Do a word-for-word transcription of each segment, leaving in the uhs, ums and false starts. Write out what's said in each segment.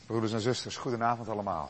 Broeders en zusters, goedenavond allemaal.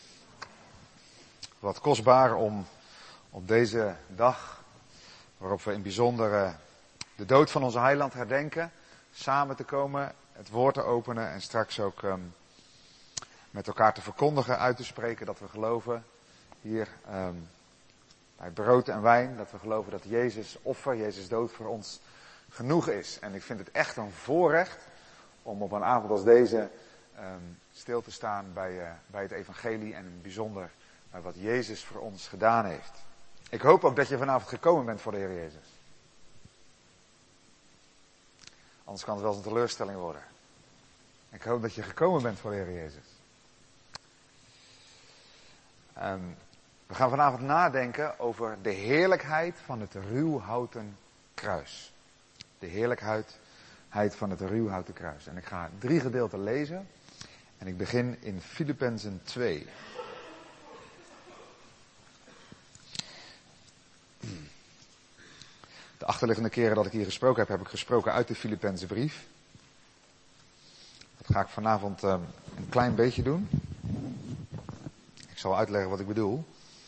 Wat kostbaar om op deze dag, waarop we in bijzonder de dood van onze heiland herdenken, samen te komen, het woord te openen en straks ook um, met elkaar te verkondigen, uit te spreken dat we geloven hier um, bij brood en wijn, dat we geloven dat Jezus offer, Jezus dood voor ons genoeg is. En ik vind het echt een voorrecht om op een avond als deze um, stil te staan bij, uh, bij het evangelie en in het bijzonder bij wat Jezus voor ons gedaan heeft. Ik hoop ook dat je vanavond gekomen bent voor de Heer Jezus. Anders kan het wel eens een teleurstelling worden. Ik hoop dat je gekomen bent voor de Heer Jezus. Um, we gaan vanavond nadenken over de heerlijkheid van het ruwhouten kruis. De heerlijkheid van het ruwhouten kruis. En ik ga drie gedeelten lezen. En ik begin in Filippenzen twee. De achterliggende keren dat ik hier gesproken heb, heb ik gesproken uit de Filippense brief. Dat ga ik vanavond um, een klein beetje doen. Ik zal uitleggen wat ik bedoel.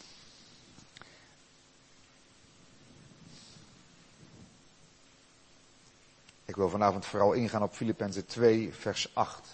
Ik wil vanavond vooral ingaan op Filippenzen twee, vers acht.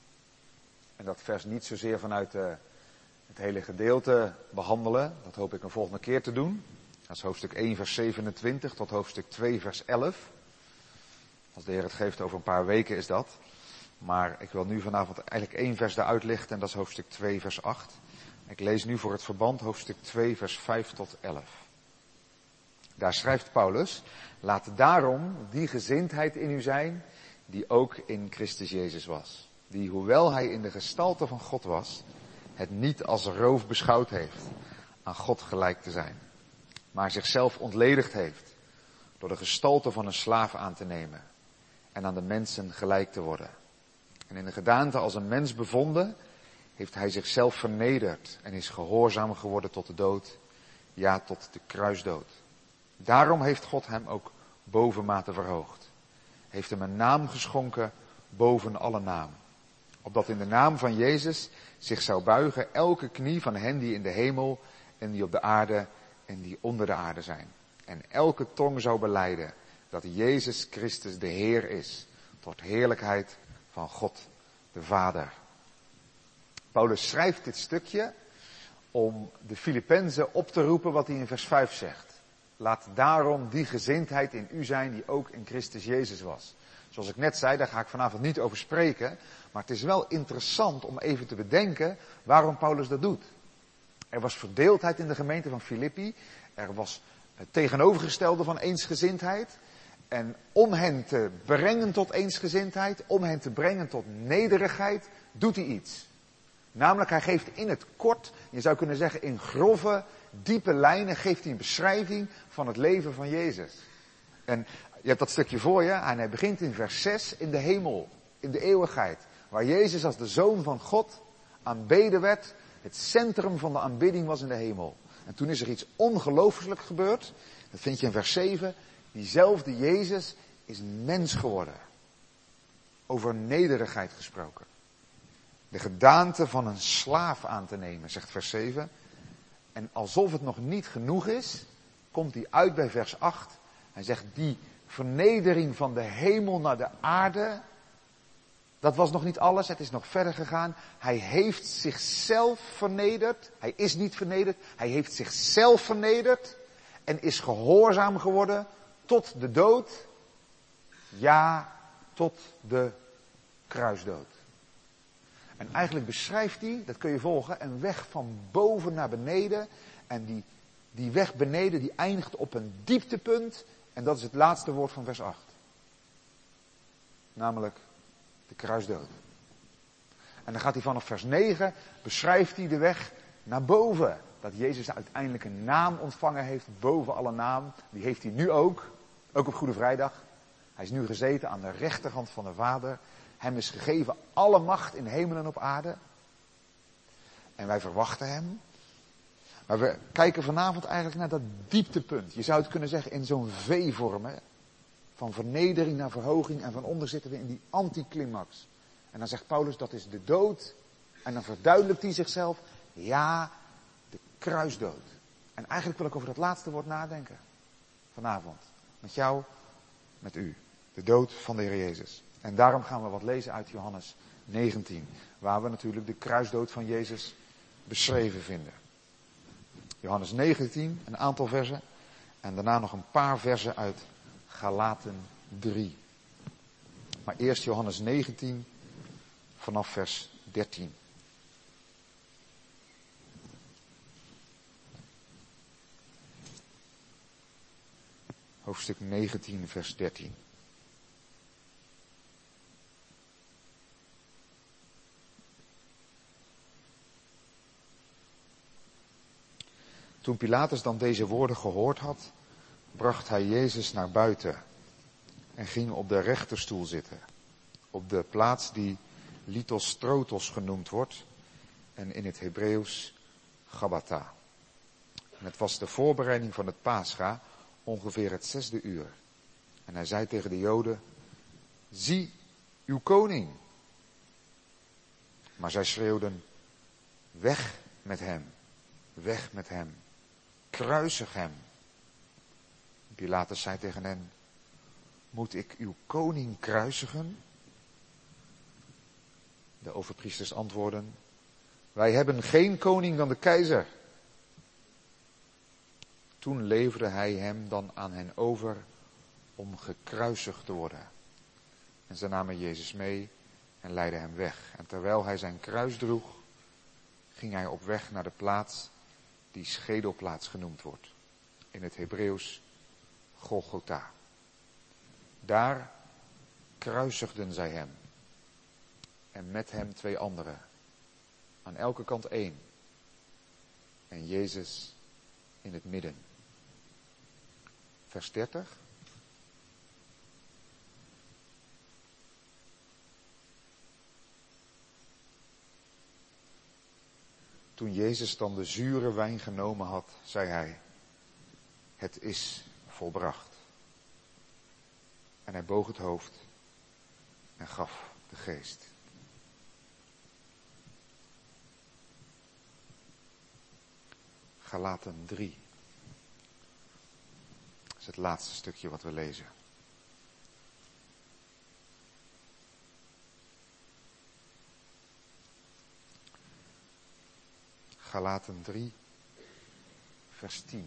En dat vers niet zozeer vanuit uh, het hele gedeelte behandelen. Dat hoop ik een volgende keer te doen. Dat is hoofdstuk één, vers zevenentwintig tot hoofdstuk twee, vers elf. Als de Heer het geeft, over een paar weken is dat. Maar ik wil nu vanavond eigenlijk één vers daaruit lichten en dat is hoofdstuk twee, vers acht. Ik lees nu voor het verband hoofdstuk twee, vers vijf tot elf. Daar schrijft Paulus: laat daarom die gezindheid in u zijn die ook in Christus Jezus was. Die, hoewel hij in de gestalte van God was, het niet als roof beschouwd heeft aan God gelijk te zijn. Maar zichzelf ontledigd heeft door de gestalte van een slaaf aan te nemen en aan de mensen gelijk te worden. En in de gedaante als een mens bevonden, heeft hij zichzelf vernederd en is gehoorzaam geworden tot de dood, ja tot de kruisdood. Daarom heeft God hem ook bovenmate verhoogd. Heeft hem een naam geschonken boven alle naam. Opdat in de naam van Jezus zich zou buigen elke knie van hen die in de hemel en die op de aarde en die onder de aarde zijn. En elke tong zou belijden dat Jezus Christus de Heer is, tot heerlijkheid van God de Vader. Paulus schrijft dit stukje om de Filippenzen op te roepen wat hij in vers vijf zegt. Laat daarom die gezindheid in u zijn die ook in Christus Jezus was. Zoals ik net zei, daar ga ik vanavond niet over spreken. Maar het is wel interessant om even te bedenken waarom Paulus dat doet. Er was verdeeldheid in de gemeente van Filippi. Er was het tegenovergestelde van eensgezindheid. En om hen te brengen tot eensgezindheid, om hen te brengen tot nederigheid, doet hij iets. Namelijk, hij geeft in het kort, je zou kunnen zeggen in grove, diepe lijnen, geeft hij een beschrijving van het leven van Jezus. En je hebt dat stukje voor je en hij begint in vers zes in de hemel, in de eeuwigheid. Waar Jezus als de Zoon van God aanbeden werd, het centrum van de aanbidding was in de hemel. En toen is er iets ongelooflijks gebeurd, dat vind je in vers zeven, diezelfde Jezus is mens geworden. Over nederigheid gesproken. De gedaante van een slaaf aan te nemen, zegt vers zeven. En alsof het nog niet genoeg is, komt hij uit bij vers acht. Hij zegt, die vernedering van de hemel naar de aarde, dat was nog niet alles, het is nog verder gegaan. Hij heeft zichzelf vernederd, hij is niet vernederd, hij heeft zichzelf vernederd en is gehoorzaam geworden tot de dood, ja, tot de kruisdood. En eigenlijk beschrijft hij, dat kun je volgen, een weg van boven naar beneden. En die, die weg beneden die eindigt op een dieptepunt. En dat is het laatste woord van vers acht. Namelijk de kruisdood. En dan gaat hij vanaf vers negen, beschrijft hij de weg naar boven. Dat Jezus uiteindelijk een naam ontvangen heeft boven alle naam. Die heeft hij nu ook, ook op Goede Vrijdag. Hij is nu gezeten aan de rechterhand van de Vader. Hem is gegeven alle macht in hemel en op aarde. En wij verwachten hem. Maar we kijken vanavond eigenlijk naar dat dieptepunt. Je zou het kunnen zeggen in zo'n V-vorm. Hè? Van vernedering naar verhoging en van onder zitten we in die anticlimax. En dan zegt Paulus dat is de dood En dan verduidelijkt hij zichzelf, ja, de kruisdood. En eigenlijk wil ik over dat laatste woord nadenken. Vanavond. Met jou, met u. De dood van de Heer Jezus. En daarom gaan we wat lezen uit Johannes negentien. Waar we natuurlijk de kruisdood van Jezus beschreven vinden. Johannes negentien, een aantal versen. En daarna nog een paar versen uit Galaten drie. Maar eerst Johannes negentien, vanaf vers dertien. Hoofdstuk negentien, vers dertien. Toen Pilatus dan deze woorden gehoord had, bracht hij Jezus naar buiten en ging op de rechterstoel zitten, op de plaats die Lithostrotos genoemd wordt en in het Hebreeuws Gabbatha. En het was de voorbereiding van het Pascha, ongeveer het zesde uur. En hij zei tegen de Joden, zie uw koning. Maar zij schreeuwden, weg met hem, weg met hem, kruisig hem. Pilatus zei tegen hen, moet ik uw koning kruisigen? De overpriesters antwoordden, wij hebben geen koning dan de keizer. Toen leverde hij hem dan aan hen over om gekruisigd te worden. En ze namen Jezus mee en leidden hem weg. En terwijl hij zijn kruis droeg, ging hij op weg naar de plaats die schedelplaats genoemd wordt. In het Hebreeuws Golgotha. Daar kruisigden zij hem. En met hem twee anderen. Aan elke kant één. En Jezus in het midden. Vers dertig. Toen Jezus dan de zure wijn genomen had, zei hij, het is volbracht. En hij boog het hoofd en gaf de geest. Galaten drie. Dat is het laatste stukje wat we lezen. Galaten drie, vers tien.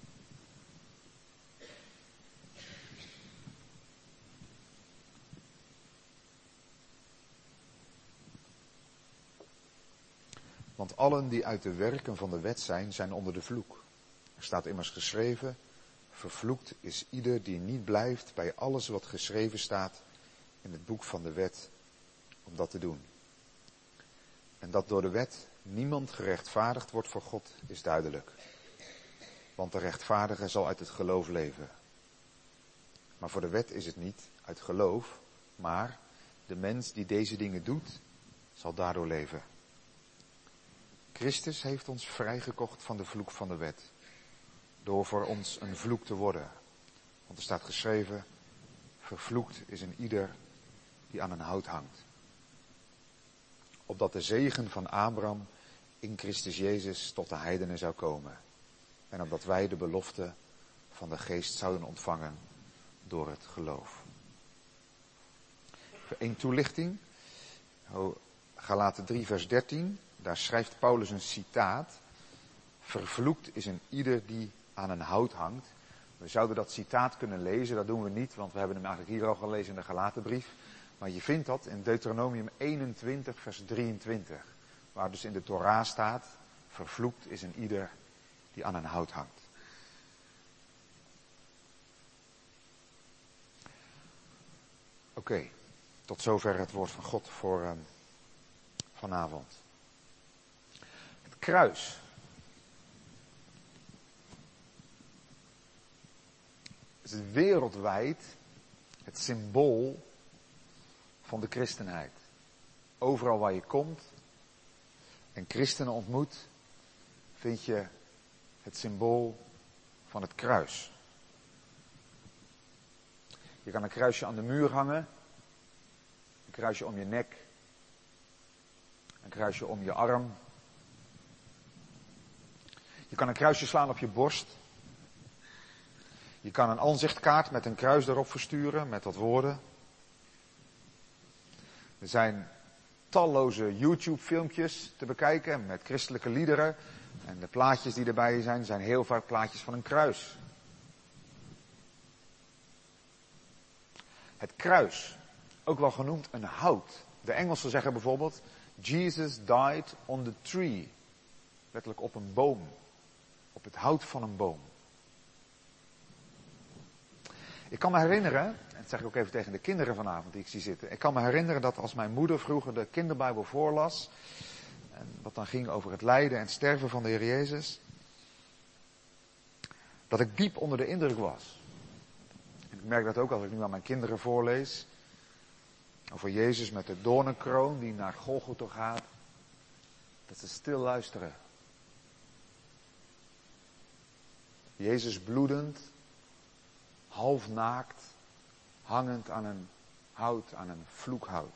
Want allen die uit de werken van de wet zijn, zijn onder de vloek. Er staat immers geschreven, vervloekt is ieder die niet blijft bij alles wat geschreven staat in het boek van de wet, om dat te doen. En dat door de wet niemand gerechtvaardigd wordt voor God, is duidelijk. Want de rechtvaardige zal uit het geloof leven. Maar voor de wet is het niet uit geloof, maar de mens die deze dingen doet, zal daardoor leven. Christus heeft ons vrijgekocht van de vloek van de wet, door voor ons een vloek te worden. Want er staat geschreven, vervloekt is een ieder die aan een hout hangt. Opdat de zegen van Abraham in Christus Jezus tot de heidenen zou komen. En opdat wij de belofte van de geest zouden ontvangen door het geloof. Een toelichting. Galaten drie vers dertien. Daar schrijft Paulus een citaat. Vervloekt is een ieder die aan een hout hangt. We zouden dat citaat kunnen lezen, dat doen we niet, want we hebben hem eigenlijk hier al gelezen in de Galatenbrief. Maar je vindt dat in Deuteronomium eenentwintig vers drieëntwintig. Waar dus in de Torah staat, vervloekt is een ieder die aan een hout hangt. Oké, okay, tot zover het woord van God voor uh, vanavond. Het kruis. Het is wereldwijd het symbool van de christenheid. Overal waar je komt en christenen ontmoet, vind je het symbool van het kruis. Je kan een kruisje aan de muur hangen, een kruisje om je nek, Een kruisje om je arm. Je kan een kruisje slaan op je borst. Je kan een aanzichtkaart met een kruis erop versturen, met wat woorden. Er zijn talloze YouTube-filmpjes te bekijken met christelijke liederen. En de plaatjes die erbij zijn, zijn heel vaak plaatjes van een kruis. Het kruis, ook wel genoemd een hout. De Engelsen zeggen bijvoorbeeld, Jesus died on the tree. Letterlijk op een boom. Op het hout van een boom. Ik kan me herinneren, en dat zeg ik ook even tegen de kinderen vanavond die ik zie zitten. Ik kan me herinneren dat als mijn moeder vroeger de kinderbijbel voorlas, en wat dan ging over het lijden en sterven van de Heer Jezus, dat ik diep onder de indruk was. En ik merk dat ook als ik nu aan mijn kinderen voorlees, over Jezus met de doornenkroon die naar Golgotha gaat, dat ze stil luisteren. Jezus bloedend, half naakt, hangend aan een hout, aan een vloekhout.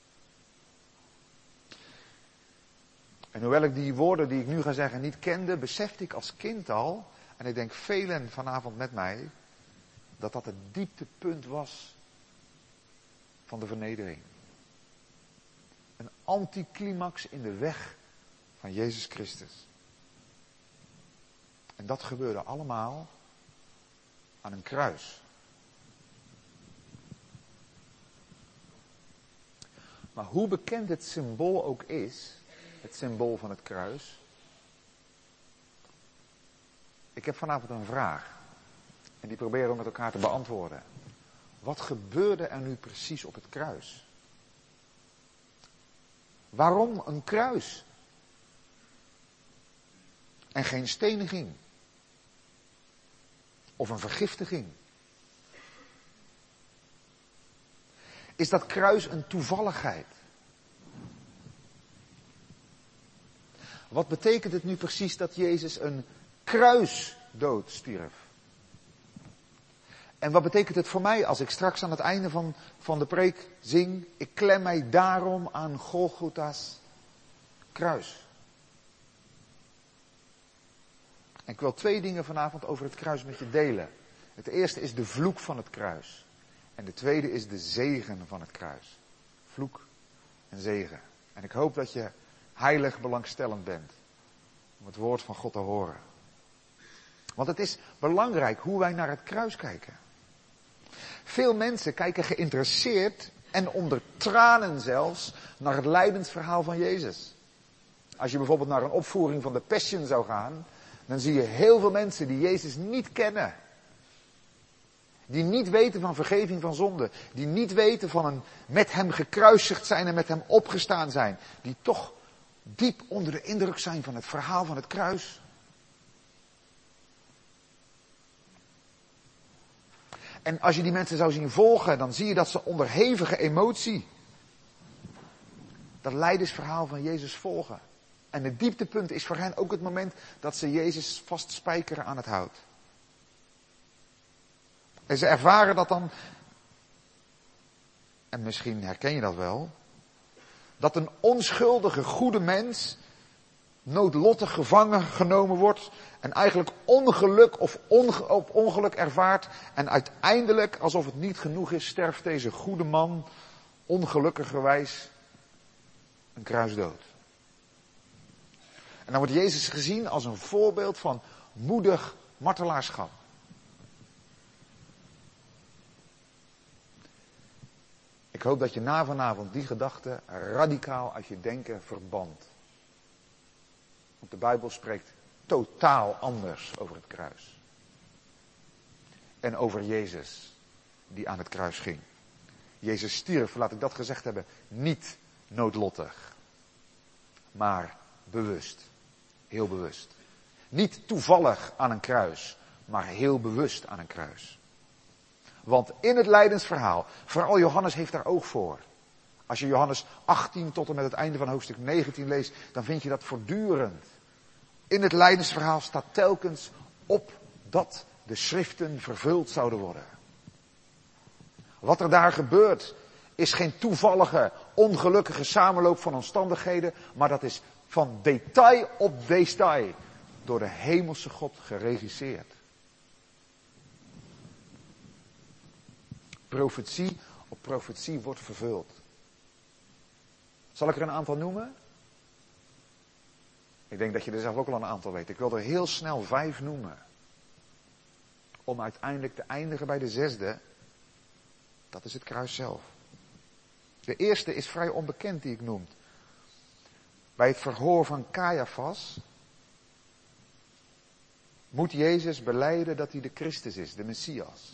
En hoewel ik die woorden die ik nu ga zeggen niet kende, besefte ik als kind al, en ik denk velen vanavond met mij, dat dat het dieptepunt was van de vernedering. Een anticlimax in de weg van Jezus Christus. En dat gebeurde allemaal aan een kruis. Maar hoe bekend het symbool ook is, het symbool van het kruis. Ik heb vanavond een vraag. En die proberen we met elkaar te beantwoorden. Wat gebeurde er nu precies op het kruis? Waarom een kruis? En geen steniging? Of een vergiftiging? Is dat kruis een toevalligheid? Wat betekent het nu precies dat Jezus een kruisdood stierf? En wat betekent het voor mij als ik straks aan het einde van, van de preek zing, ik klem mij daarom aan Golgotha's kruis? En ik wil twee dingen vanavond over het kruis met je delen. Het eerste is de vloek van het kruis. En de tweede is de zegen van het kruis. Vloek en zegen. En ik hoop dat je heilig belangstellend bent om het woord van God te horen. Want het is belangrijk hoe wij naar het kruis kijken. Veel mensen kijken geïnteresseerd en onder tranen zelfs naar het lijdensverhaal van Jezus. Als je bijvoorbeeld naar een opvoering van de Passion zou gaan, dan zie je heel veel mensen die Jezus niet kennen. Die niet weten van vergeving van zonde. Die niet weten van een met hem gekruisigd zijn en met hem opgestaan zijn. Die toch diep onder de indruk zijn van het verhaal van het kruis. En als je die mensen zou zien volgen, dan zie je dat ze onder hevige emotie dat lijdensverhaal van Jezus volgen. En het dieptepunt is voor hen ook het moment dat ze Jezus vastspijkeren aan het hout. En ze ervaren dat dan, en misschien herken je dat wel, dat een onschuldige goede mens noodlottig gevangen genomen wordt en eigenlijk ongeluk of onge- op ongeluk ervaart en uiteindelijk, alsof het niet genoeg is, sterft deze goede man ongelukkigerwijs een kruisdood. En dan wordt Jezus gezien als een voorbeeld van moedig martelaarschap. Ik hoop dat je na vanavond die gedachte radicaal uit je denken verbandt. Want de Bijbel spreekt totaal anders over het kruis. En over Jezus, die aan het kruis ging. Jezus stierf, laat ik dat gezegd hebben, niet noodlottig. Maar bewust. Heel bewust. Niet toevallig aan een kruis, maar heel bewust aan een kruis. Want in het lijdensverhaal, vooral Johannes heeft daar oog voor. Als je Johannes achttien tot en met het einde van hoofdstuk negentien leest, dan vind je dat voortdurend. In het lijdensverhaal staat telkens op dat de schriften vervuld zouden worden. Wat er daar gebeurt is geen toevallige, ongelukkige samenloop van omstandigheden, maar dat is van detail op detail door de hemelse God geregisseerd. Profetie op profetie wordt vervuld. Zal ik er een aantal noemen? Ik denk dat je er zelf ook al een aantal weet. Ik wil er heel snel vijf noemen. Om uiteindelijk te eindigen bij de zesde. Dat is het kruis zelf. De eerste is vrij onbekend die ik noem. Bij het verhoor van Caiaphas moet Jezus belijden dat hij de Christus is, de Messias.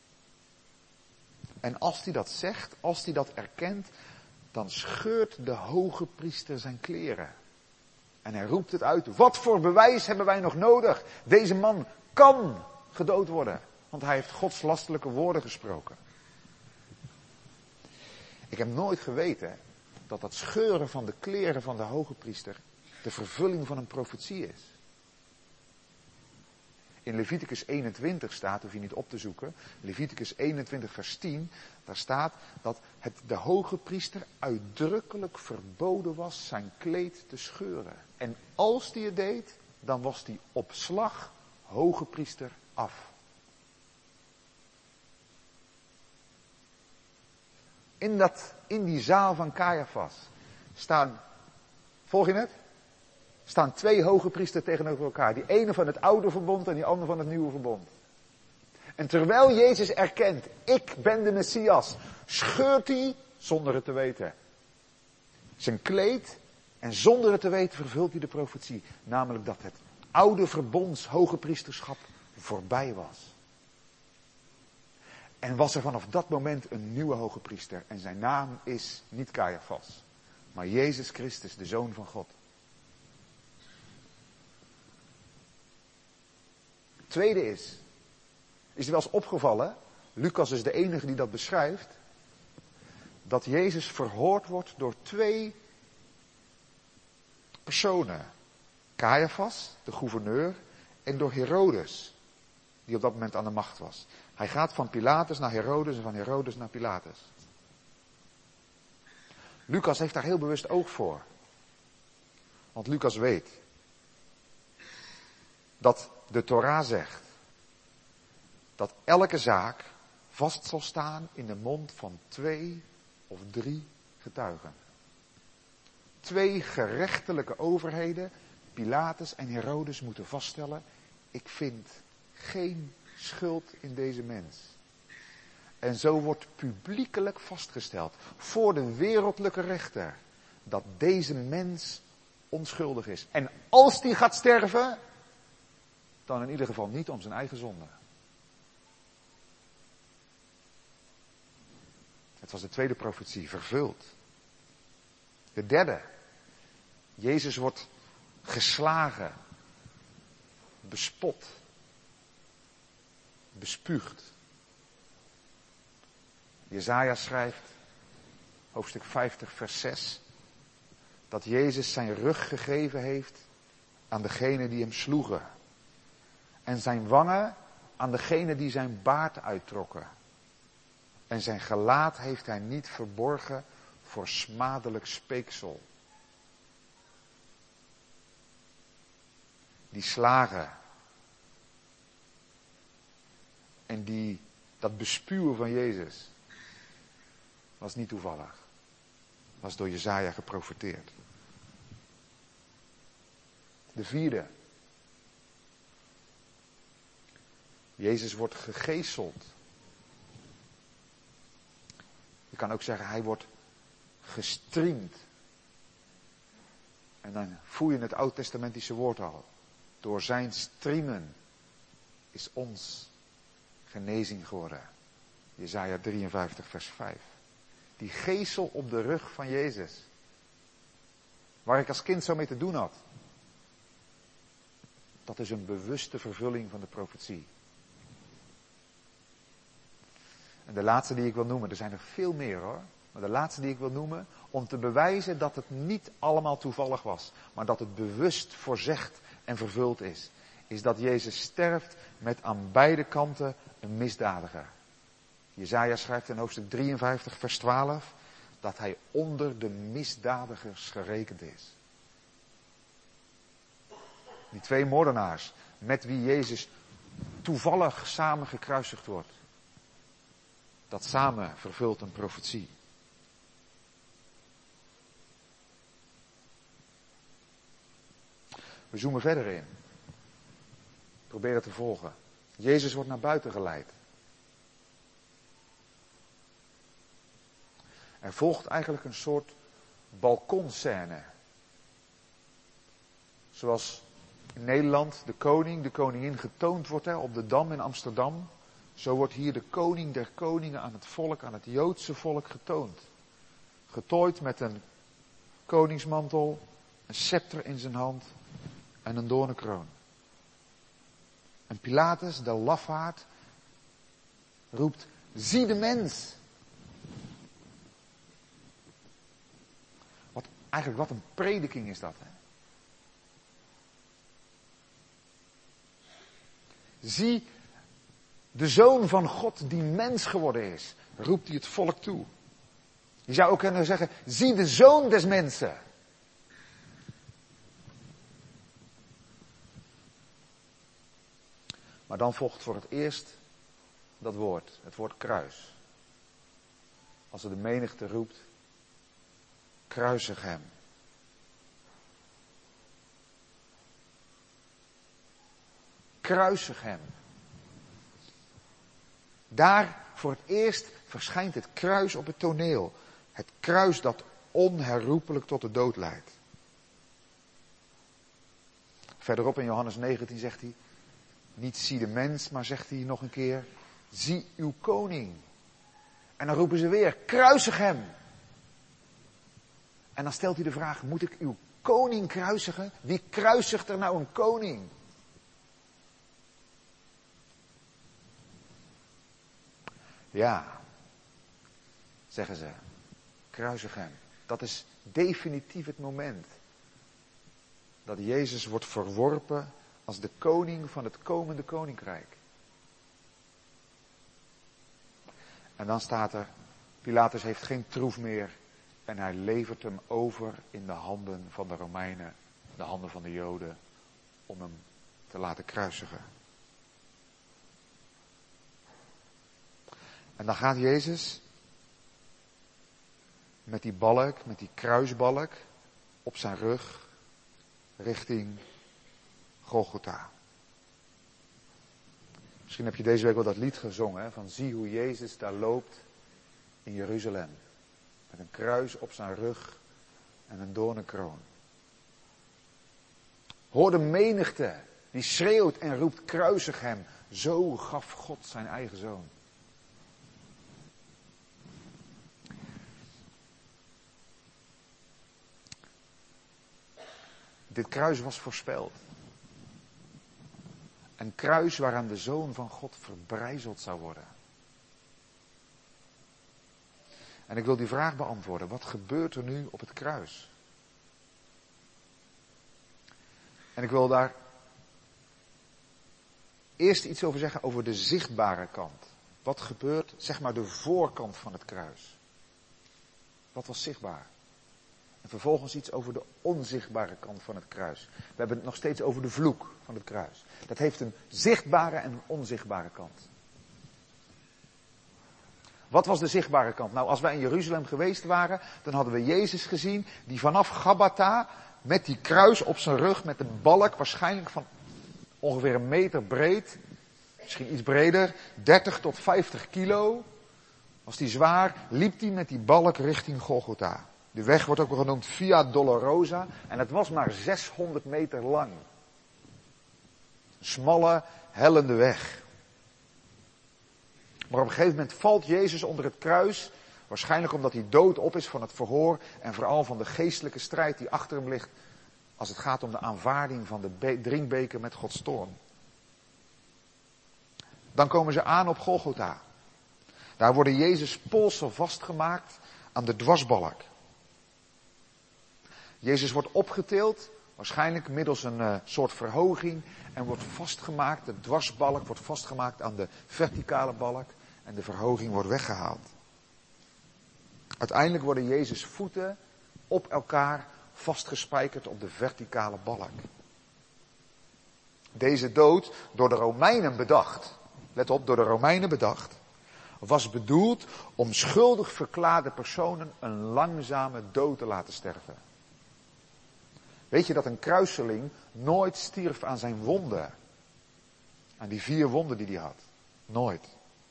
En als hij dat zegt, als hij dat erkent, dan scheurt de hoge priester zijn kleren. En hij roept het uit. Wat voor bewijs hebben wij nog nodig? Deze man kan gedood worden. Want hij heeft godslastelijke woorden gesproken. Ik heb nooit geweten dat dat scheuren van de kleren van de hoge priester de vervulling van een profetie is. In Leviticus eenentwintig staat, hoef je niet op te zoeken, Leviticus eenentwintig vers tien, daar staat dat het de hoge priester uitdrukkelijk verboden was zijn kleed te scheuren. En als die het deed, dan was die op slag hoge priester af. In, dat, in die zaal van Caiaphas staan, volg je het? Staan twee hoge priesters tegenover elkaar. Die ene van het oude verbond en die andere van het nieuwe verbond. En terwijl Jezus erkent, ik ben de Messias, scheurt hij, zonder het te weten, zijn kleed. En zonder het te weten vervult hij de profetie. Namelijk dat het oude verbonds hoge priesterschap voorbij was. En was er vanaf dat moment een nieuwe hoge priester. En zijn naam is niet Caiaphas, maar Jezus Christus, de Zoon van God. Tweede is, is er wel eens opgevallen, Lucas is de enige die dat beschrijft, dat Jezus verhoord wordt door twee personen. Caiaphas, de gouverneur, en door Herodes, die op dat moment aan de macht was. Hij gaat van Pilatus naar Herodes en van Herodes naar Pilatus. Lucas heeft daar heel bewust oog voor. Want Lucas weet dat de Torah zegt dat elke zaak vast zal staan in de mond van twee of drie getuigen. Twee gerechtelijke overheden, Pilatus en Herodes, moeten vaststellen, ik vind geen schuld in deze mens. En zo wordt publiekelijk vastgesteld voor de wereldlijke rechter dat deze mens onschuldig is. En als die gaat sterven, dan in ieder geval niet om zijn eigen zonde. Het was de tweede profetie, vervuld. De derde. Jezus wordt geslagen, bespot, bespuugd. Jesaja schrijft, hoofdstuk vijftig vers zes, dat Jezus zijn rug gegeven heeft aan degene die hem sloegen. En zijn wangen aan degene die zijn baard uittrokken. En zijn gelaat heeft hij niet verborgen voor smadelijk speeksel. Die slagen en die, dat bespuwen van Jezus was niet toevallig. Was door Jesaja geprofeteerd. De vierde. Jezus wordt gegezeld. Je kan ook zeggen, hij wordt gestriemd. En dan voel je het oud-testamentische woord al. Door zijn striemen is ons genezing geworden. Jesaja drieënvijftig vers vijf. Die geesel op de rug van Jezus. Waar ik als kind zo mee te doen had. Dat is een bewuste vervulling van de profetie. En de laatste die ik wil noemen, er zijn er veel meer hoor. Maar de laatste die ik wil noemen, om te bewijzen dat het niet allemaal toevallig was. Maar dat het bewust voorzegd en vervuld is. Is dat Jezus sterft met aan beide kanten een misdadiger. Jesaja schrijft in hoofdstuk drieënvijftig vers twaalf. dat hij onder de misdadigers gerekend is. Die twee moordenaars, met wie Jezus toevallig samen gekruisigd wordt. Dat samen vervult een profetie. We zoomen verder in. Probeer het te volgen. Jezus wordt naar buiten geleid. Er volgt eigenlijk een soort balkonscène. Zoals in Nederland de koning, de koningin getoond wordt hè, op de Dam in Amsterdam. Zo wordt hier de koning der koningen aan het volk, aan het Joodse volk getoond. Getooid met een koningsmantel, een scepter in zijn hand en een doornenkroon. En Pilatus, de lafaard, roept, zie de mens. Wat, eigenlijk wat een prediking is dat. Hè? Zie de Zoon van God die mens geworden is, roept hij het volk toe. Je zou ook kunnen zeggen, zie de Zoon des mensen. Maar dan volgt voor het eerst dat woord, het woord kruis. Als er de menigte roept, kruisig hem. Kruisig hem. Daar voor het eerst verschijnt het kruis op het toneel. Het kruis dat onherroepelijk tot de dood leidt. Verderop in Johannes negentien zegt hij, niet zie de mens, maar zegt hij nog een keer, zie uw koning. En dan roepen ze weer, kruisig hem. En dan stelt hij de vraag, moet ik uw koning kruisigen? Wie kruisigt er nou een koning? Ja, zeggen ze, kruisig hem. Dat is definitief het moment dat Jezus wordt verworpen als de koning van het komende koninkrijk. En dan staat er, Pilatus heeft geen troef meer en hij levert hem over in de handen van de Romeinen, de handen van de Joden, om hem te laten kruisigen. En dan gaat Jezus met die balk, met die kruisbalk, op zijn rug richting Golgotha. Misschien heb je deze week wel dat lied gezongen, hè, van zie hoe Jezus daar loopt in Jeruzalem. Met een kruis op zijn rug en een doornenkroon. Hoor de menigte die schreeuwt en roept kruisig hem. Zo gaf God zijn eigen zoon. Dit kruis was voorspeld. Een kruis waaraan de Zoon van God verbrijzeld zou worden. En ik wil die vraag beantwoorden. Wat gebeurt er nu op het kruis? En ik wil daar eerst iets over zeggen over de zichtbare kant. Wat gebeurt, zeg maar, de voorkant van het kruis? Wat was zichtbaar? En vervolgens iets over de onzichtbare kant van het kruis. We hebben het nog steeds over de vloek van het kruis. Dat heeft een zichtbare en een onzichtbare kant. Wat was de zichtbare kant? Nou, als wij in Jeruzalem geweest waren, dan hadden we Jezus gezien die vanaf Gabbatha met die kruis op zijn rug, met de balk waarschijnlijk van ongeveer een meter breed, misschien iets breder, dertig tot vijftig kilo, was die zwaar, liep hij met die balk richting Golgotha. De weg wordt ook wel genoemd Via Dolorosa en het was maar zeshonderd meter lang. Een smalle, hellende weg. Maar op een gegeven moment valt Jezus onder het kruis, waarschijnlijk omdat hij dood op is van het verhoor en vooral van de geestelijke strijd die achter hem ligt als het gaat om de aanvaarding van de be- drinkbeker met Gods toorn. Dan komen ze aan op Golgotha. Daar worden Jezus' polsen vastgemaakt aan de dwarsbalk. Jezus wordt opgetild, waarschijnlijk middels een uh, soort verhoging en wordt vastgemaakt, de dwarsbalk wordt vastgemaakt aan de verticale balk en de verhoging wordt weggehaald. Uiteindelijk worden Jezus' voeten op elkaar vastgespijkerd op de verticale balk. Deze dood, door de Romeinen bedacht, let op, door de Romeinen bedacht, was bedoeld om schuldig verklaarde personen een langzame dood te laten sterven. Weet je dat een kruiseling nooit stierf aan zijn wonden? Aan die vier wonden die hij had. Nooit.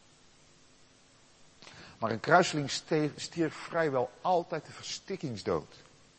Maar een kruiseling stierf vrijwel altijd de verstikkingsdood.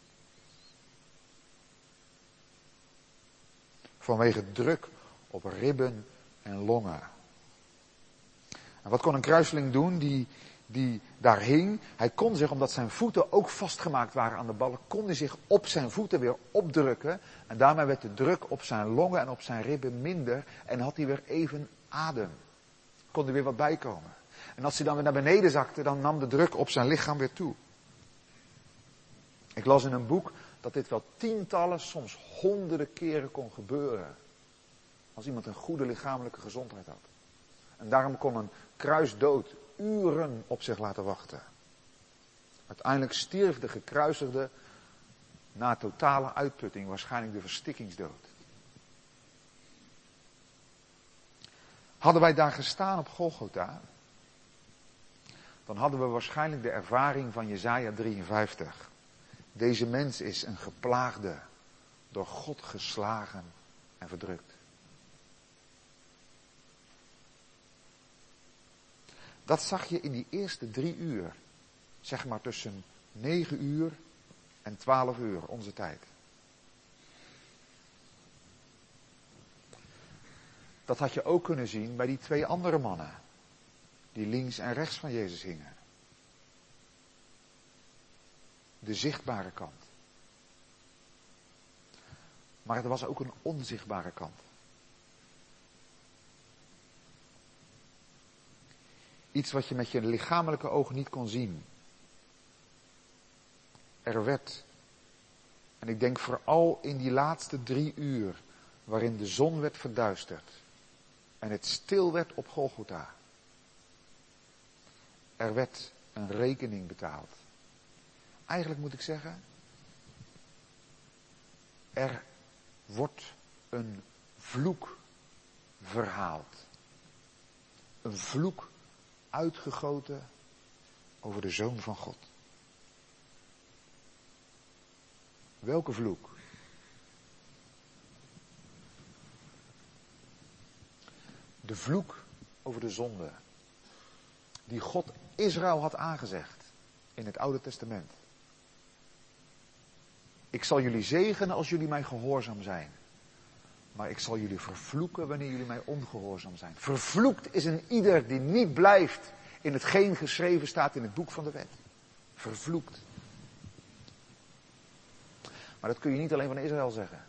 Vanwege druk op ribben en longen. En wat kon een kruiseling doen die, die daar hing? Hij kon zich, omdat zijn voeten ook vastgemaakt waren aan de balk, kon hij zich op zijn voeten weer opdrukken. En daarmee werd de druk op zijn longen en op zijn ribben minder. En had hij weer even adem. Kon er weer wat bijkomen. En als hij dan weer naar beneden zakte, dan nam de druk op zijn lichaam weer toe. Ik las in een boek dat dit wel tientallen, soms honderden keren kon gebeuren. Als iemand een goede lichamelijke gezondheid had. En daarom kon een kruisdood uren op zich laten wachten. Uiteindelijk stierf de gekruisigde na totale uitputting, waarschijnlijk de verstikkingsdood. Hadden wij daar gestaan op Golgotha, dan hadden we waarschijnlijk de ervaring van Jesaja drieënvijftig. Deze mens is een geplaagde, door God geslagen en verdrukt. Dat zag je in die eerste drie uur. Zeg maar tussen negen uur en twaalf uur, onze tijd. Dat had je ook kunnen zien bij die twee andere mannen. Die links en rechts van Jezus hingen. De zichtbare kant. Maar er was ook een onzichtbare kant. Iets wat je met je lichamelijke ogen niet kon zien. Er werd, en ik denk vooral in die laatste drie uur, waarin de zon werd verduisterd en het stil werd op Golgotha. Er werd een rekening betaald. Eigenlijk moet ik zeggen, er wordt een vloek verhaald. Een vloek uitgegoten over de Zoon van God. Welke vloek? De vloek over de zonde. Die God Israël had aangezegd in het Oude Testament. Ik zal jullie zegenen als jullie mij gehoorzaam zijn. Maar ik zal jullie vervloeken wanneer jullie mij ongehoorzaam zijn. Vervloekt is een ieder die niet blijft in hetgeen geschreven staat in het boek van de wet. Vervloekt. Maar dat kun je niet alleen van Israël zeggen.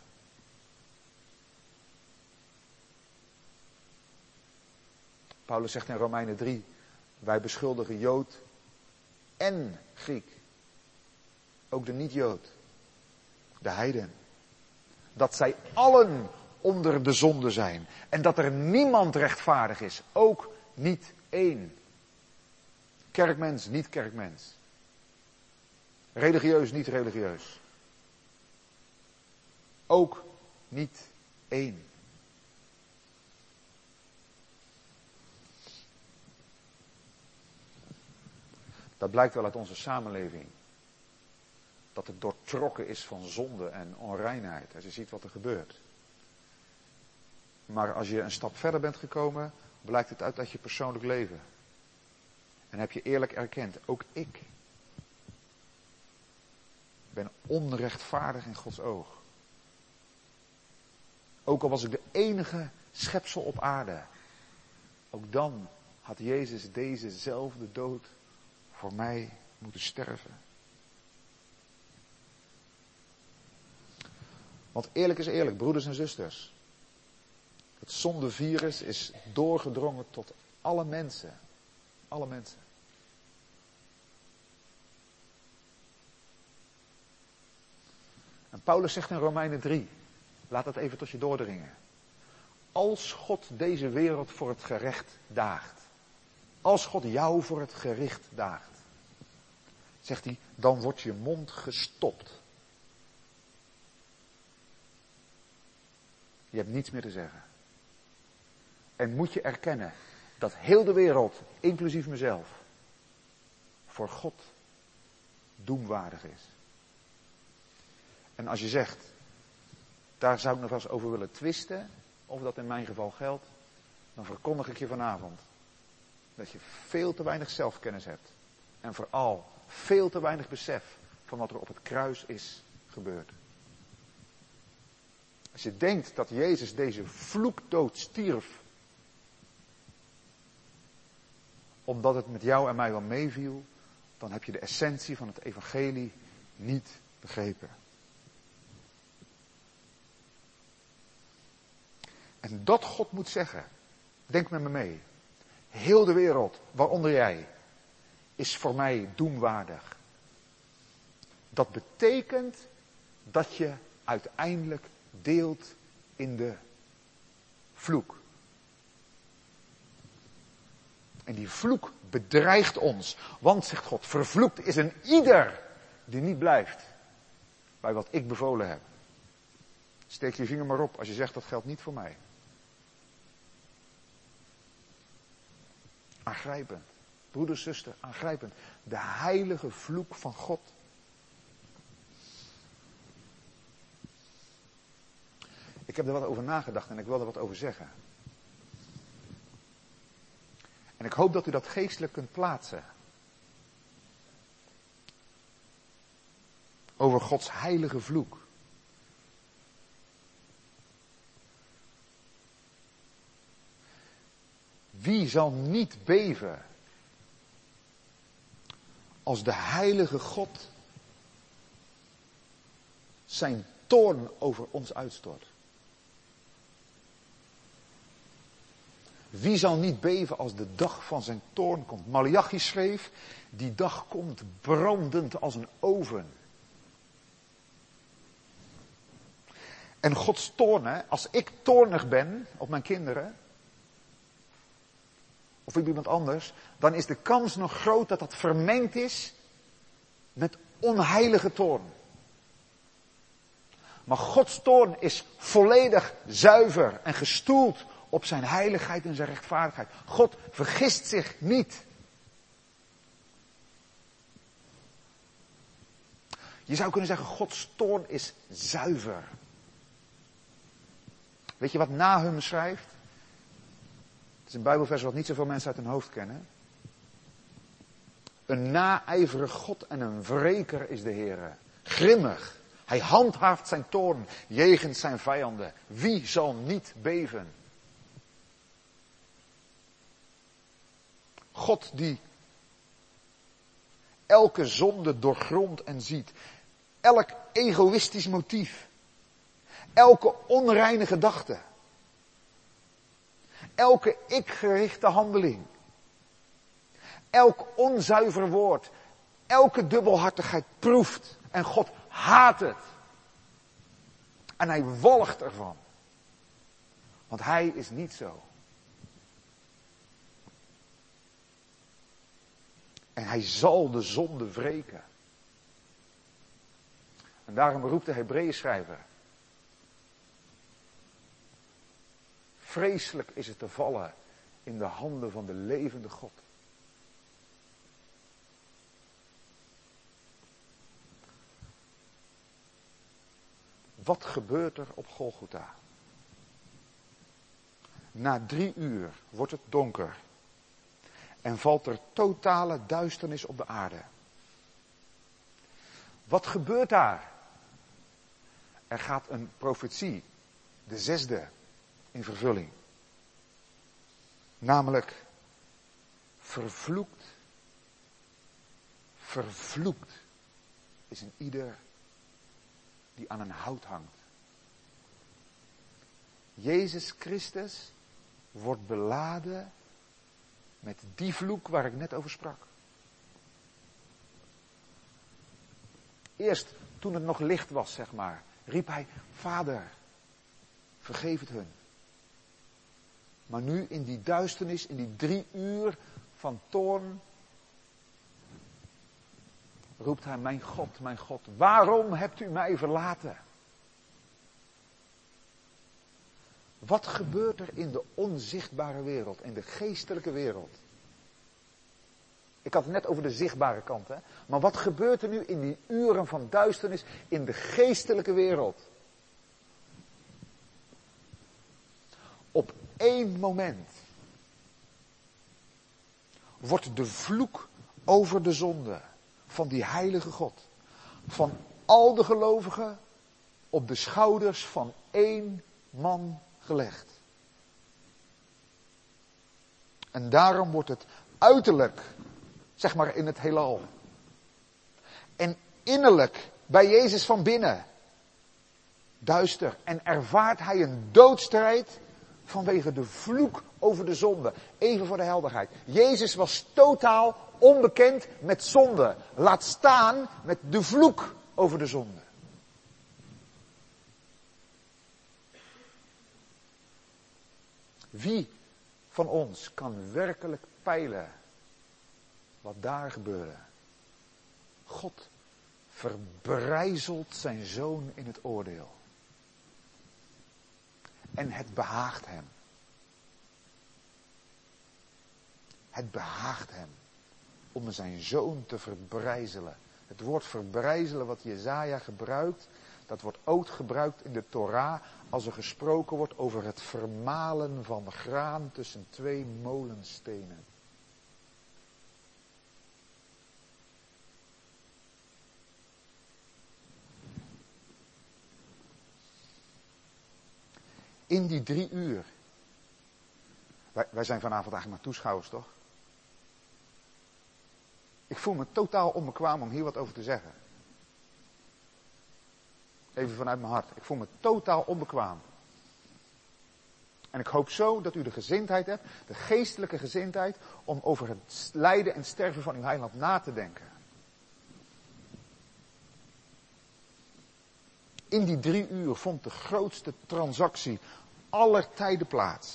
Paulus zegt in Romeinen drie, wij beschuldigen Jood en Griek. Ook de niet-Jood. De heiden. Dat zij allen onder de zonde zijn. En dat er niemand rechtvaardig is. Ook niet één. Kerkmens, niet kerkmens. Religieus, niet religieus. Ook niet één. Dat blijkt wel uit onze samenleving. Dat het doortrokken is van zonde en onreinheid. Als je ziet wat er gebeurt. Maar als je een stap verder bent gekomen, blijkt het uit uit je persoonlijk leven. En heb je eerlijk erkend, ook ik ben onrechtvaardig in Gods oog. Ook al was ik de enige schepsel op aarde. Ook dan had Jezus dezezelfde dood voor mij moeten sterven. Want eerlijk is eerlijk, broeders en zusters. Het zondevirus is doorgedrongen tot alle mensen. Alle mensen. En Paulus zegt in Romeinen drie, laat dat even tot je doordringen. Als God deze wereld voor het gerecht daagt. Als God jou voor het gericht daagt. zegt hij, dan wordt je mond gestopt. Je hebt niets meer te zeggen. En moet je erkennen dat heel de wereld, inclusief mezelf, voor God doemwaardig is. En als je zegt, daar zou ik nog wel eens over willen twisten, of dat in mijn geval geldt, dan verkondig ik je vanavond dat je veel te weinig zelfkennis hebt. En vooral veel te weinig besef van wat er op het kruis is gebeurd. Als je denkt dat Jezus deze vloekdood stierf, omdat het met jou en mij wel meeviel, dan heb je de essentie van het evangelie niet begrepen. En dat God moet zeggen, denk met me mee, heel de wereld, waaronder jij, is voor mij doemwaardig. Dat betekent dat je uiteindelijk deelt in de vloek. En die vloek bedreigt ons. Want, zegt God, vervloekt is een ieder die niet blijft bij wat ik bevolen heb. Steek je vinger maar op als je zegt dat geldt niet voor mij. Aangrijpend. Broeder, zuster, aangrijpend. De heilige vloek van God. Ik heb er wat over nagedacht en ik wil er wat over zeggen. En ik hoop dat u dat geestelijk kunt plaatsen. Over Gods heilige vloek. Wie zal niet beven als de heilige God zijn toorn over ons uitstort? Wie zal niet beven als de dag van zijn toorn komt? Maleachi schreef, die dag komt brandend als een oven. En Gods toorn, als ik toornig ben op mijn kinderen, of op iemand anders, dan is de kans nog groot dat dat vermengd is met onheilige toorn. Maar Gods toorn is volledig zuiver en gestoeld op zijn heiligheid en zijn rechtvaardigheid. God vergist zich niet. Je zou kunnen zeggen, Gods toorn is zuiver. Weet je wat Nahum schrijft? Het is een Bijbelvers wat niet zoveel mensen uit hun hoofd kennen. Een naijverig God en een wreker is de Heere. Grimmig. Hij handhaaft zijn toorn jegens zijn vijanden. Wie zal niet beven? God die elke zonde doorgrondt en ziet. Elk egoïstisch motief. Elke onreine gedachte. Elke ik-gerichte handeling. Elk onzuiver woord. Elke dubbelhartigheid proeft. En God haat het. En hij walgt ervan. Want hij is niet zo. En hij zal de zonde wreken. En daarom roept de Hebreeënschrijver. Vreselijk is het te vallen in de handen van de levende God. Wat gebeurt er op Golgotha? Na drie uur wordt het donker. En valt er totale duisternis op de aarde. Wat gebeurt daar? Er gaat een profetie, de zesde, in vervulling. Namelijk, vervloekt, vervloekt is een ieder die aan een hout hangt. Jezus Christus wordt beladen met die vloek waar ik net over sprak. Eerst toen het nog licht was, zeg maar, riep hij, Vader, vergeef het hun. Maar nu in die duisternis, in die drie uur van toorn, roept hij, mijn God, mijn God, waarom hebt u mij verlaten? Wat gebeurt er in de onzichtbare wereld, in de geestelijke wereld? Ik had het net over de zichtbare kant, hè. Maar wat gebeurt er nu in die uren van duisternis in de geestelijke wereld? Op één moment wordt de vloek over de zonde van die heilige God, van al de gelovigen, op de schouders van één man gelegd. En daarom wordt het uiterlijk, zeg maar in het heelal, en innerlijk bij Jezus van binnen duister. En ervaart hij een doodstrijd vanwege de vloek over de zonde. Even voor de helderheid. Jezus was totaal onbekend met zonde. Laat staan met de vloek over de zonde. Wie van ons kan werkelijk peilen wat daar gebeurde? God verbrijzelt zijn zoon in het oordeel. En het behaagt hem. Het behaagt hem om zijn zoon te verbrijzelen. Het woord verbrijzelen wat Jesaja gebruikt, dat wordt ook gebruikt in de Torah als er gesproken wordt over het vermalen van graan tussen twee molenstenen. In die drie uur. Wij, wij zijn vanavond eigenlijk maar toeschouwers, toch? Ik voel me totaal onbekwaam om hier wat over te zeggen. Even vanuit mijn hart. Ik voel me totaal onbekwaam. En ik hoop zo dat u de gezindheid hebt, de geestelijke gezindheid, om over het lijden en sterven van uw heiland na te denken. In die drie uur vond de grootste transactie aller tijden plaats.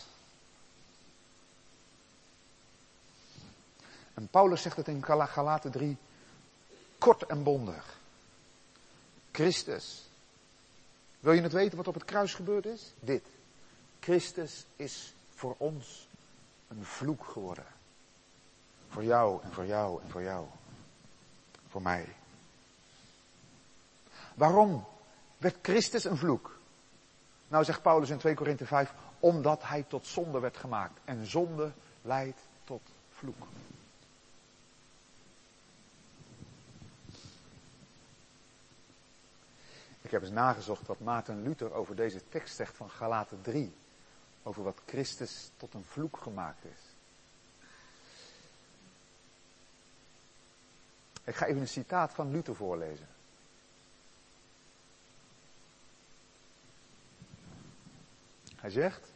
En Paulus zegt het in Galaten drie, kort en bondig. Christus. Wil je het weten wat op het kruis gebeurd is? Dit. Christus is voor ons een vloek geworden. Voor jou en voor jou en voor jou. Voor mij. Waarom werd Christus een vloek? Nou zegt Paulus in twee Korinthe vijf, omdat hij tot zonde werd gemaakt. En zonde leidt tot vloek. Ik heb eens nagezocht wat Maarten Luther over deze tekst zegt van Galaten drie. Over wat Christus tot een vloek gemaakt is. Ik ga even een citaat van Luther voorlezen. Hij zegt,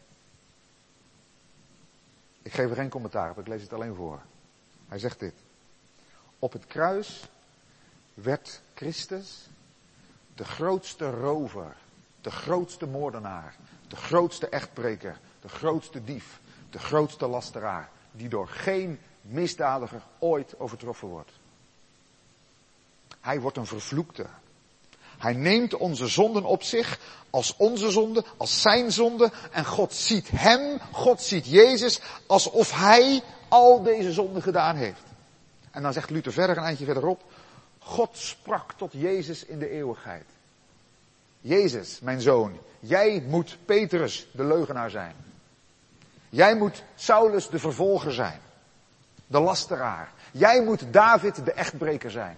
ik geef er geen commentaar op, ik lees het alleen voor. Hij zegt dit. Op het kruis werd Christus de grootste rover, de grootste moordenaar, de grootste echtbreker, de grootste dief, de grootste lasteraar, die door geen misdadiger ooit overtroffen wordt. Hij wordt een vervloekte. Hij neemt onze zonden op zich, als onze zonde, als zijn zonde. En God ziet hem, God ziet Jezus, alsof hij al deze zonden gedaan heeft. En dan zegt Luther verder, een eindje verderop, God sprak tot Jezus in de eeuwigheid. Jezus, mijn zoon, jij moet Petrus de leugenaar zijn. Jij moet Saulus de vervolger zijn. De lasteraar. Jij moet David de echtbreker zijn.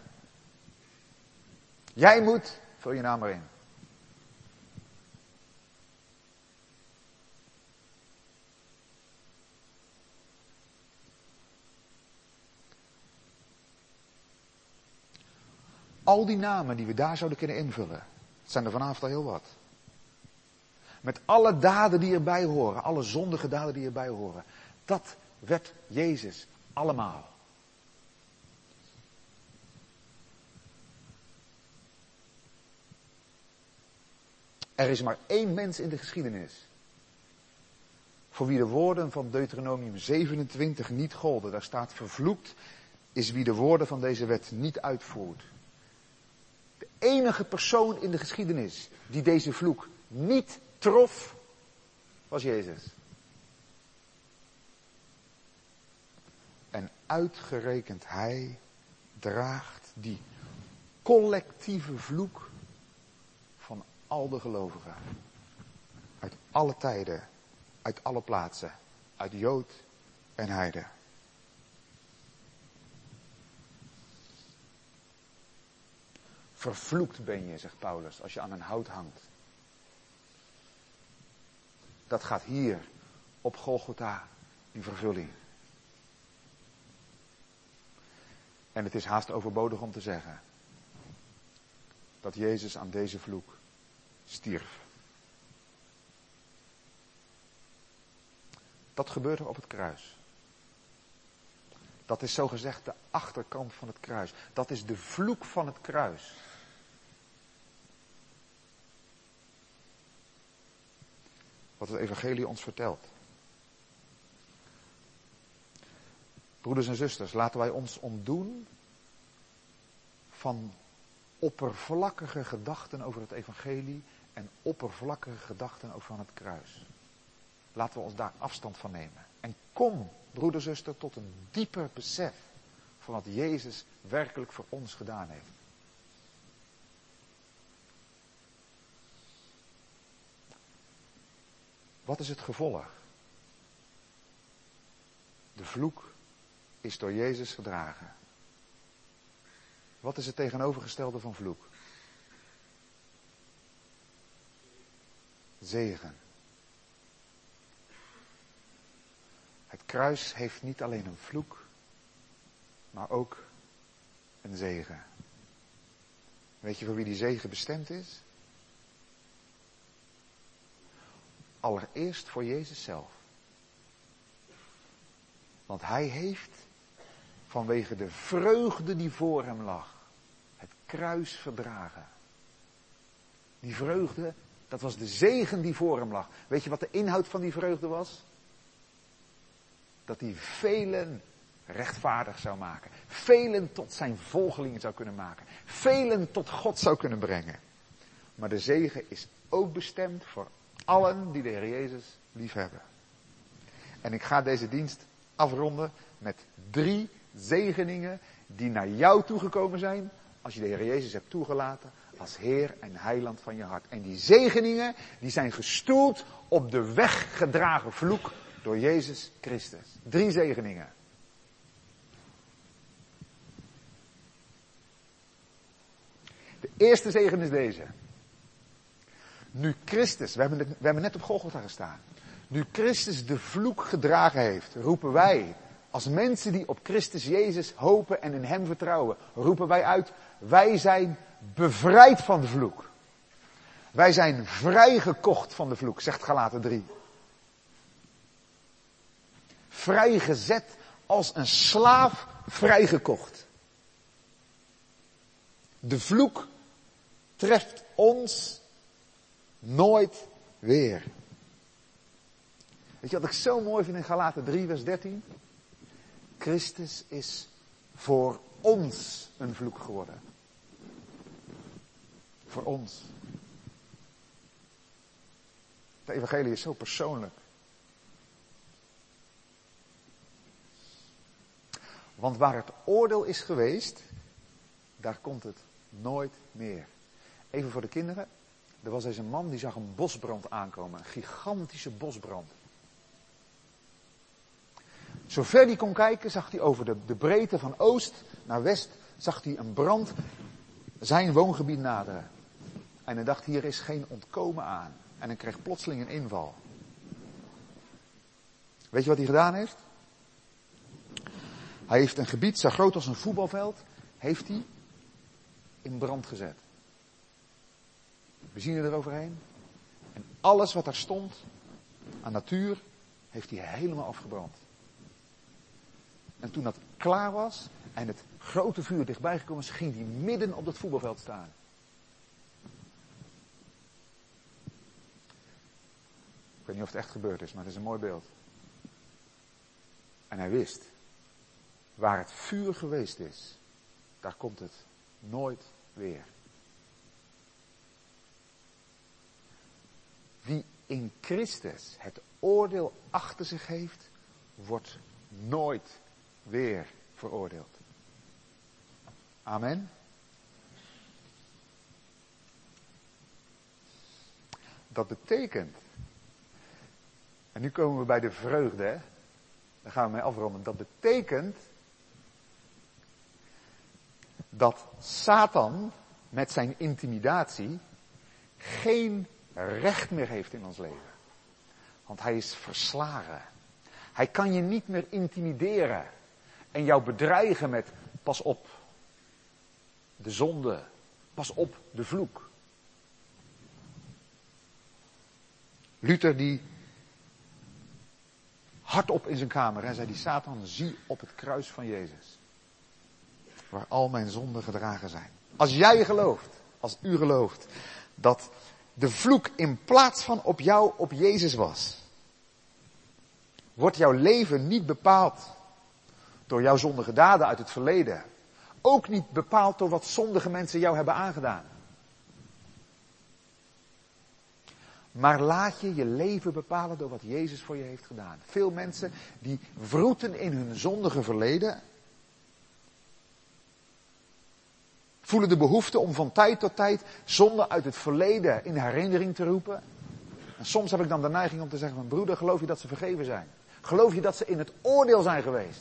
Jij moet, vul je naam maar in. Al die namen die we daar zouden kunnen invullen, het zijn er vanavond al heel wat. Met alle daden die erbij horen, alle zondige daden die erbij horen. Dat werd Jezus allemaal. Er is maar één mens in de geschiedenis voor wie de woorden van Deuteronomium zevenentwintig niet golden. Daar staat vervloekt is wie de woorden van deze wet niet uitvoert. enige persoon in de geschiedenis die deze vloek niet trof, was Jezus. En uitgerekend hij draagt die collectieve vloek van al de gelovigen. Uit alle tijden, uit alle plaatsen, uit Jood en Heide. Vervloekt ben je, zegt Paulus, als je aan een hout hangt. Dat gaat hier op Golgotha in vervulling. En het is haast overbodig om te zeggen dat Jezus aan deze vloek stierf. Dat gebeurde op het kruis. Dat is zogezegd de achterkant van het kruis. Dat is de vloek van het kruis. Wat het evangelie ons vertelt. Broeders en zusters, laten wij ons ontdoen van oppervlakkige gedachten over het evangelie en oppervlakkige gedachten over van het kruis. Laten we ons daar afstand van nemen. En kom, broeder, zuster, tot een dieper besef van wat Jezus werkelijk voor ons gedaan heeft. Wat is het gevolg? De vloek is door Jezus gedragen. Wat is het tegenovergestelde van vloek? Zegen. Het kruis heeft niet alleen een vloek, maar ook een zegen. Weet je voor wie die zegen bestemd is? Allereerst voor Jezus zelf. Want hij heeft, vanwege de vreugde die voor hem lag, het kruis verdragen. Die vreugde, dat was de zegen die voor hem lag. Weet je wat de inhoud van die vreugde was? Dat hij velen rechtvaardig zou maken. Velen tot zijn volgelingen zou kunnen maken. Velen tot God zou kunnen brengen. Maar de zegen is ook bestemd voor allen die de Heer Jezus liefhebben. En ik ga deze dienst afronden met drie zegeningen die naar jou toegekomen zijn als je de Heer Jezus hebt toegelaten als Heer en Heiland van je hart. En die zegeningen die zijn gestoeld op de weggedragen vloek door Jezus Christus. Drie zegeningen. De eerste zegen is deze. Nu Christus, we hebben, het, we hebben net op Golgotha gestaan. Nu Christus de vloek gedragen heeft, roepen wij, als mensen die op Christus Jezus hopen en in hem vertrouwen, roepen wij uit, wij zijn bevrijd van de vloek. Wij zijn vrijgekocht van de vloek, zegt Galaten drie. Vrijgezet als een slaaf vrijgekocht. De vloek treft ons nooit weer. Weet je wat ik zo mooi vind in Galaten drie vers dertien? Christus is voor ons een vloek geworden. Voor ons. Het evangelie is zo persoonlijk. Want waar het oordeel is geweest, daar komt het nooit meer. Even voor de kinderen. Er was deze man die zag een bosbrand aankomen. Een gigantische bosbrand. Zover hij kon kijken, zag hij over de, de breedte van oost naar west, zag hij een brand zijn woongebied naderen. En hij dacht, hier is geen ontkomen aan. En hij kreeg plotseling een inval. Weet je wat hij gedaan heeft? Hij heeft een gebied zo groot als een voetbalveld, heeft hij in brand gezet. Benzine eroverheen. En alles wat daar stond aan natuur, heeft hij helemaal afgebrand. En toen dat klaar was en het grote vuur dichtbij gekomen is, ging hij midden op dat voetbalveld staan. Ik weet niet of het echt gebeurd is, maar het is een mooi beeld. En hij wist, waar het vuur geweest is, daar komt het nooit weer. Wie in Christus het oordeel achter zich heeft, wordt nooit weer veroordeeld. Amen. Dat betekent, en nu komen we bij de vreugde, hè? Daar gaan we mee afronden. Dat betekent dat Satan met zijn intimidatie geen recht meer heeft in ons leven. Want hij is verslagen. Hij kan je niet meer intimideren en jou bedreigen met pas op de zonde, pas op de vloek. Luther die hardop in zijn kamer en zei die Satan, zie op het kruis van Jezus, waar al mijn zonden gedragen zijn. Als jij gelooft, als u gelooft, dat de vloek in plaats van op jou op Jezus was, wordt jouw leven niet bepaald door jouw zondige daden uit het verleden. Ook niet bepaald door wat zondige mensen jou hebben aangedaan. Maar laat je je leven bepalen door wat Jezus voor je heeft gedaan. Veel mensen die wroeten in hun zondige verleden, voelen de behoefte om van tijd tot tijd zonde uit het verleden in herinnering te roepen. En soms heb ik dan de neiging om te zeggen, mijn broeder, geloof je dat ze vergeven zijn? Geloof je dat ze in het oordeel zijn geweest?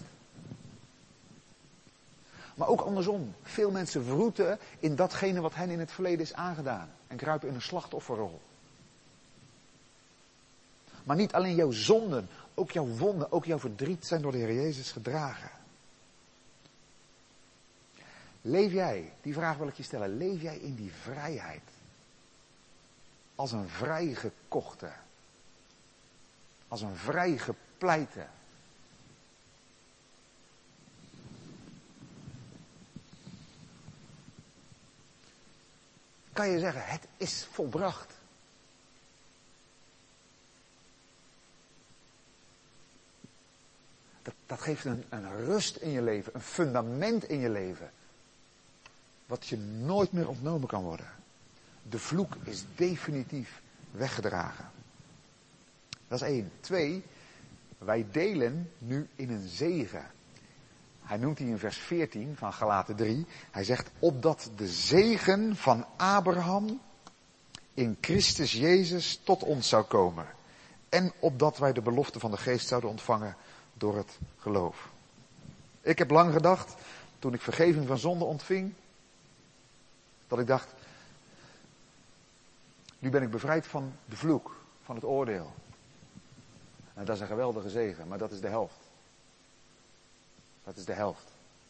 Maar ook andersom. Veel mensen wroeten in datgene wat hen in het verleden is aangedaan. En kruipen in een slachtofferrol. Maar niet alleen jouw zonden, ook jouw wonden, ook jouw verdriet zijn door de Heer Jezus gedragen. Leef jij, die vraag wil ik je stellen, leef jij in die vrijheid? Als een vrijgekochte. Als een vrijgepleite. Kan je zeggen, het is volbracht. Dat, dat geeft een, een rust in je leven, een fundament in je leven. Wat je nooit meer ontnomen kan worden. De vloek is definitief weggedragen. Dat is één. Twee, wij delen nu in een zegen. Hij noemt die in vers veertien van Galaten drie. Hij zegt, opdat de zegen van Abraham in Christus Jezus tot ons zou komen. En opdat wij de belofte van de geest zouden ontvangen door het geloof. Ik heb lang gedacht, toen ik vergeving van zonde ontving, dat ik dacht, nu ben ik bevrijd van de vloek, van het oordeel. En dat is een geweldige zegen, maar dat is de helft. Dat is de helft.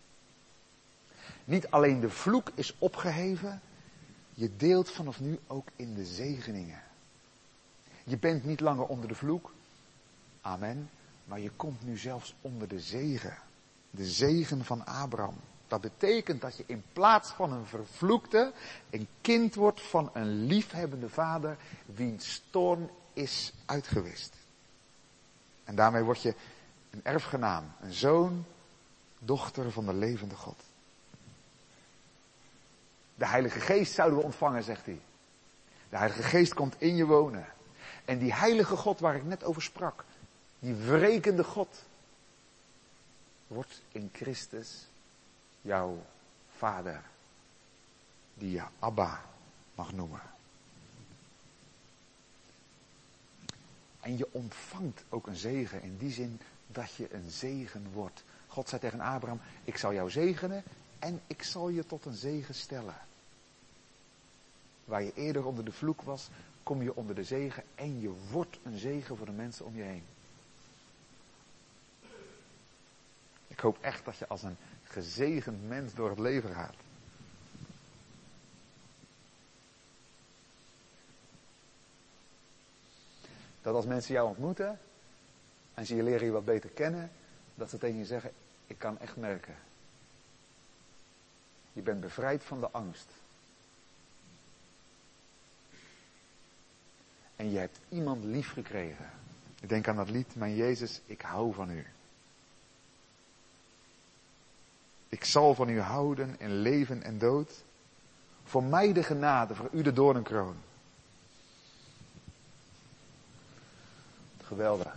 Niet alleen de vloek is opgeheven, je deelt vanaf nu ook in de zegeningen. Je bent niet langer onder de vloek, amen, maar je komt nu zelfs onder de zegen. De zegen van Abraham. Dat betekent dat je in plaats van een vervloekte, een kind wordt van een liefhebbende vader, wiens toorn is uitgewist. En daarmee word je een erfgenaam, een zoon, dochter van de levende God. De Heilige Geest zouden we ontvangen, zegt hij. De Heilige Geest komt in je wonen. En die heilige God waar ik net over sprak, die wrekende God, wordt in Christus jouw vader, die je Abba mag noemen. En je ontvangt ook een zegen in die zin dat je een zegen wordt. God zei tegen Abraham, ik zal jou zegenen en ik zal je tot een zegen stellen. Waar je eerder onder de vloek was, kom je onder de zegen en je wordt een zegen voor de mensen om je heen. Ik hoop echt dat je als een gezegend mens door het leven gaat. Dat als mensen jou ontmoeten en ze je leren je wat beter kennen, dat ze tegen je zeggen, ik kan echt merken. Je bent bevrijd van de angst. En je hebt iemand lief gekregen. Ik denk aan dat lied, mijn Jezus, ik hou van u. Ik zal van u houden in leven en dood. Voor mij de genade, voor u de doornenkroon. Geweldig.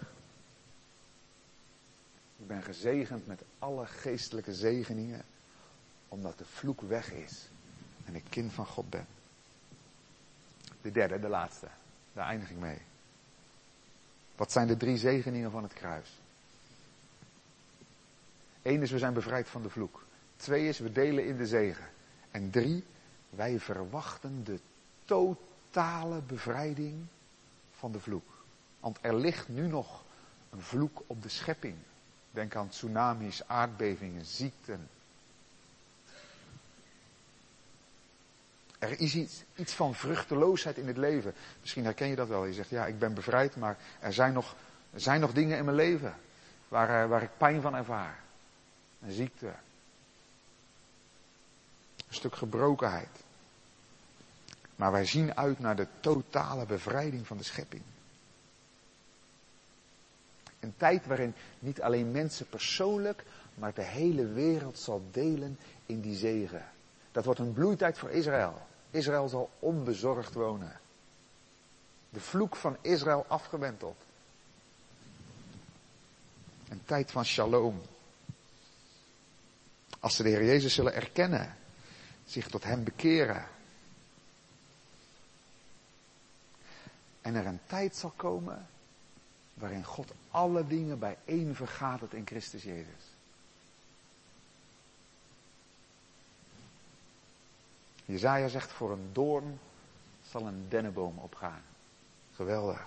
Ik ben gezegend met alle geestelijke zegeningen, omdat de vloek weg is en ik kind van God ben. De derde, de laatste. Daar eindig ik mee. Wat zijn de drie zegeningen van het kruis? Eén is, we zijn bevrijd van de vloek. Twee is, we delen in de zegen. En drie, wij verwachten de totale bevrijding van de vloek. Want er ligt nu nog een vloek op de schepping. Denk aan tsunamis, aardbevingen, ziekten. Er is iets, iets van vruchteloosheid in het leven. Misschien herken je dat wel. Je zegt, ja, ik ben bevrijd, maar er zijn nog, er zijn nog dingen in mijn leven waar, waar ik pijn van ervaar. Een ziekte. Een stuk gebrokenheid. Maar wij zien uit naar de totale bevrijding van de schepping. Een tijd waarin niet alleen mensen persoonlijk, maar de hele wereld zal delen in die zegen. Dat wordt een bloeitijd voor Israël. Israël zal onbezorgd wonen. De vloek van Israël afgewenteld. Een tijd van shalom. Als ze de Heer Jezus zullen erkennen, zich tot hem bekeren. En er een tijd zal komen waarin God alle dingen bijeen vergadert in Christus Jezus. Jesaja zegt, voor een doorn zal een dennenboom opgaan. Geweldig.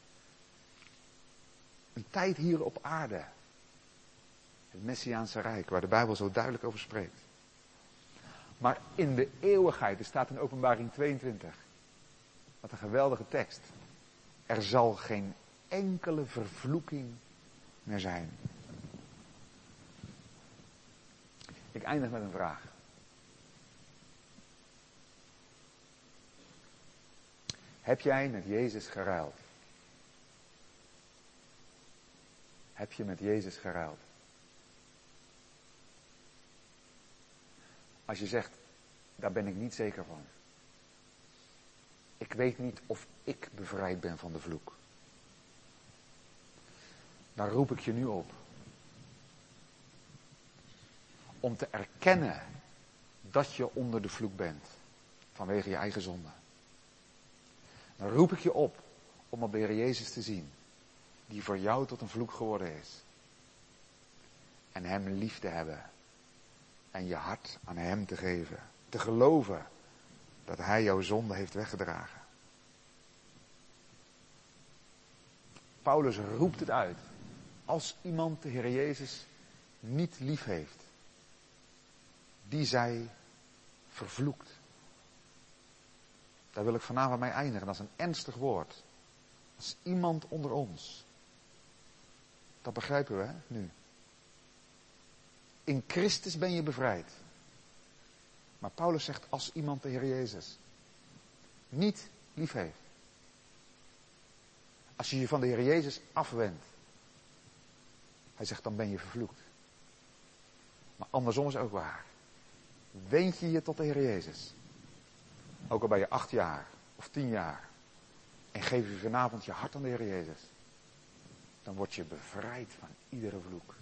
Een tijd hier op aarde. Het Messiaanse Rijk, waar de Bijbel zo duidelijk over spreekt. Maar in de eeuwigheid, er staat in Openbaring tweeëntwintig. Wat een geweldige tekst. Er zal geen enkele vervloeking meer zijn. Ik eindig met een vraag. Heb jij met Jezus geruild? Heb je met Jezus geruild? Als je zegt, daar ben ik niet zeker van. Ik weet niet of ik bevrijd ben van de vloek. Dan roep ik je nu op. Om te erkennen dat je onder de vloek bent. Vanwege je eigen zonde. Dan roep ik je op om op de Heer Jezus te zien. Die voor jou tot een vloek geworden is. En hem lief te hebben. En je hart aan hem te geven. Te geloven dat hij jouw zonde heeft weggedragen. Paulus roept het uit. Als iemand de Heer Jezus niet lief heeft. Die zij vervloekt. Daar wil ik vanavond mee eindigen. Dat is een ernstig woord. Als iemand onder ons. Dat begrijpen we, hè, nu. In Christus ben je bevrijd. Maar Paulus zegt, als iemand de Heer Jezus niet lief heeft. Als je je van de Heer Jezus afwendt. Hij zegt, dan ben je vervloekt. Maar andersom is ook waar. Wend je je tot de Heer Jezus. Ook al ben je acht jaar of tien jaar. En geef je vanavond je hart aan de Heer Jezus. Dan word je bevrijd van iedere vloek.